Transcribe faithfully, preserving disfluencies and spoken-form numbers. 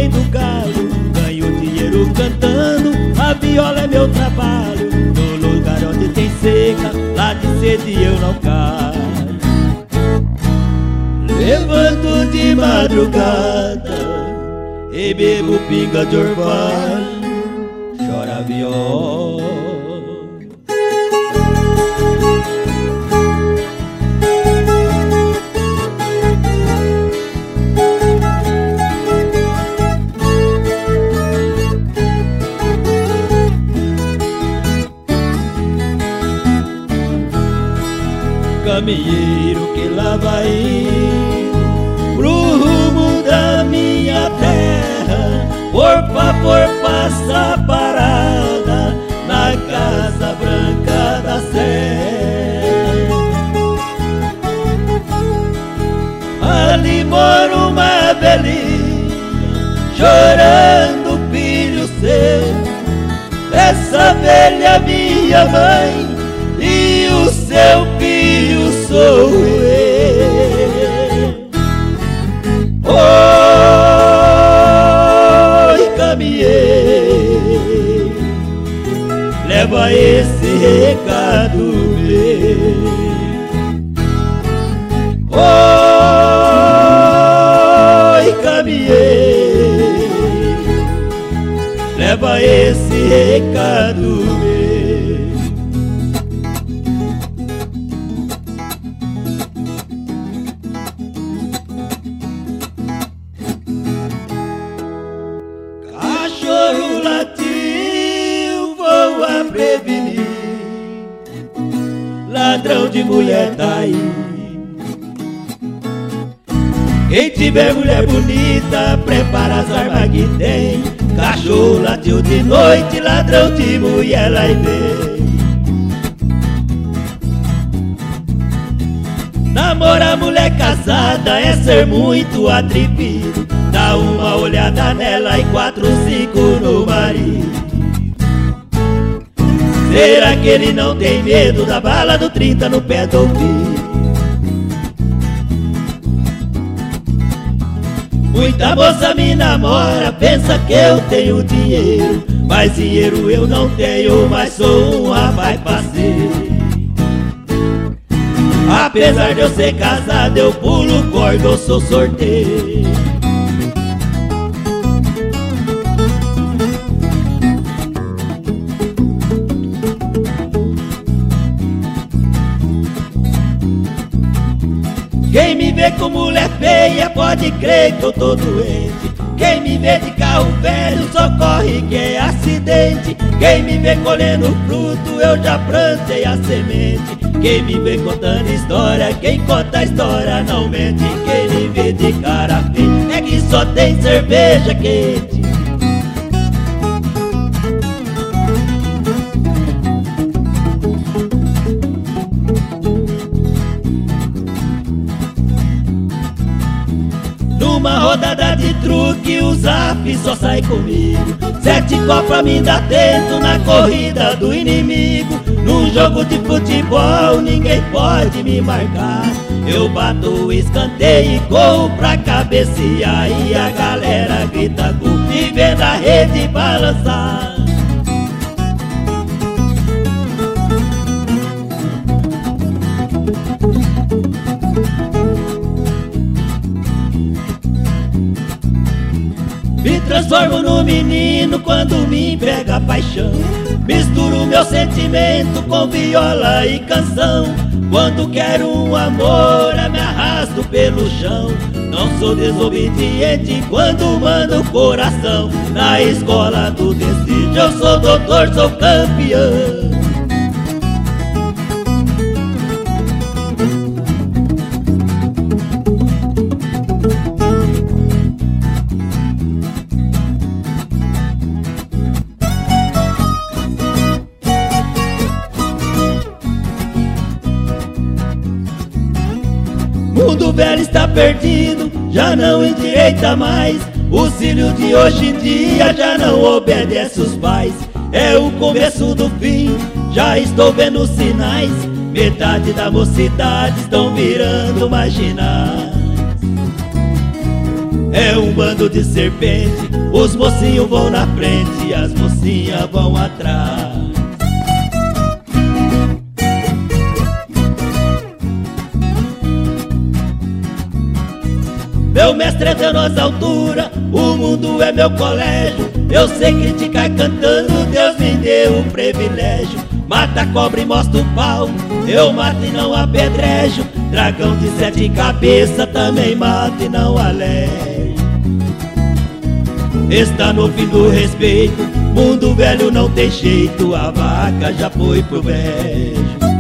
rei do galo, ganho dinheiro cantando, a viola é meu trabalho. No lugar onde tem seca, lá de sede eu não caio. Levanto de madrugada e bebo pinga de orvalho, chora a viola. Caminheiro que lá vai indo pro rumo da minha terra, por favor faça parada na Casa Branca da Serra. Ali mora uma velhinha chorando o filho seu, essa velha minha mãe e o seu filho sou eu. Oi, caminhei, leva esse recado meu. Oi, caminhei, leva esse recado meu. Cachorro latiu, vou a prevenir, ladrão de mulher tá aí. Quem tiver mulher bonita, prepara as armas que tem. Cachorro latiu de noite, ladrão de mulher lá e vem. Namorar mulher casada é ser muito atrevido. Dá uma olhada nela e quatro, cinco no marido. Será que ele não tem medo da bala do trinta no pé do ouvido? Muita moça me namora, pensa que eu tenho dinheiro, mas dinheiro eu não tenho, mas sou um rapaz parceiro. Apesar de eu ser casado, eu pulo corda, eu sou sorteiro. Quem me vê com mulher feia pode crer que eu tô doente. Quem me vê de carro velho socorre que é acidente. Quem me vê colhendo fruto eu já plantei a semente. Quem me vê contando história, quem conta a história não mente. Quem me vê de cara feia é que só tem cerveja quente. Numa rodada de truque o Zap só sai comigo. Sete copos me dá dentro na corrida do inimigo. Num jogo de futebol ninguém pode me marcar. Eu bato o escanteio e corro pra cabecear. E a galera grita gol e vê na rede balançar. Me transformo no menino quando me pega a paixão. Misturo meu sentimento com viola e canção. Quando quero um amor, eu me arrasto pelo chão. Não sou desobediente quando mando o coração. Na escola do destino eu sou doutor, sou campeão. Mundo velho está perdido, já não endireita mais. O filho de hoje em dia já não obedece os pais. É o começo do fim, já estou vendo sinais. Metade da mocidade estão virando marginais. é um bando de serpente. Os mocinhos vão na frente e as mocinhas vão atrás. Meu mestre é Deus nas alturas, o mundo é meu colégio. Eu sei criticar cantando, Deus me deu o privilégio. Mata a cobra e mostra o pau, eu mato e não apedrejo. Dragão de sete cabeças também mato e não alejo. Está no fim do respeito, mundo velho não tem jeito. A vaca já foi pro brejo.